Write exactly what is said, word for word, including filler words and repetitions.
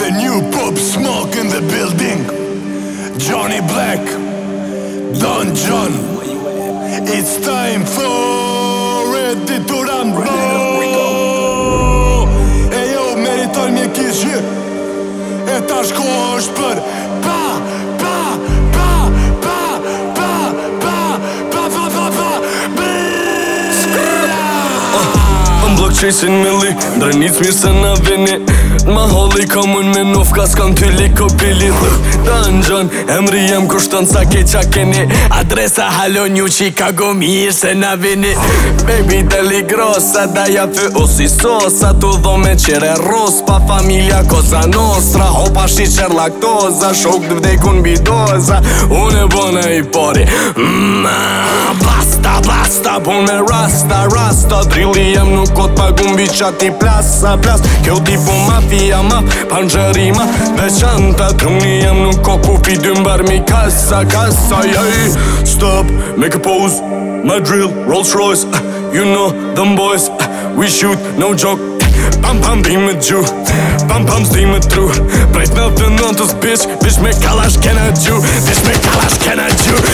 The new Pop Smoke in the building. Johnny Black, Don John. It's time for Ready to Rumble. E jo meriton mje kishje. E ta shko është për pa, pa, pa, pa, pa, pa, pa, pa, pa, pa, I'm block chasing Millie, drenic mirë se na vini. Ma holli komun me nufka s'kam ty liko pili. Dungeon, emri jem kushton sa ke qa keni. Adresa halo nju Chicago mirë se na vini. Baby deli grossa, da ja fy osi sosa. Tu dhome qere ros, pa familja cosa nostra. Hopa shiqer laktoza, shok d'vdekun bidoza. Une bona i pari mm, Basta, basta, pun me rasta, rasta. Drilli jem nuk kot pagun biqati plasa, plas. Kjo tipo mafia, maf, panxerima veçanta. Truni jem nuk ko kupi dymbar mi kasa, kasa, yeah. Stop, make a pose, my drill, Rolls Royce. You know them boys, we shoot, no joke. Pam pam bim me gju, pam pam s'di me tru. Prejt në të nëntës bitch, bitch me kalash kena gju, bitch me kalash kena gju.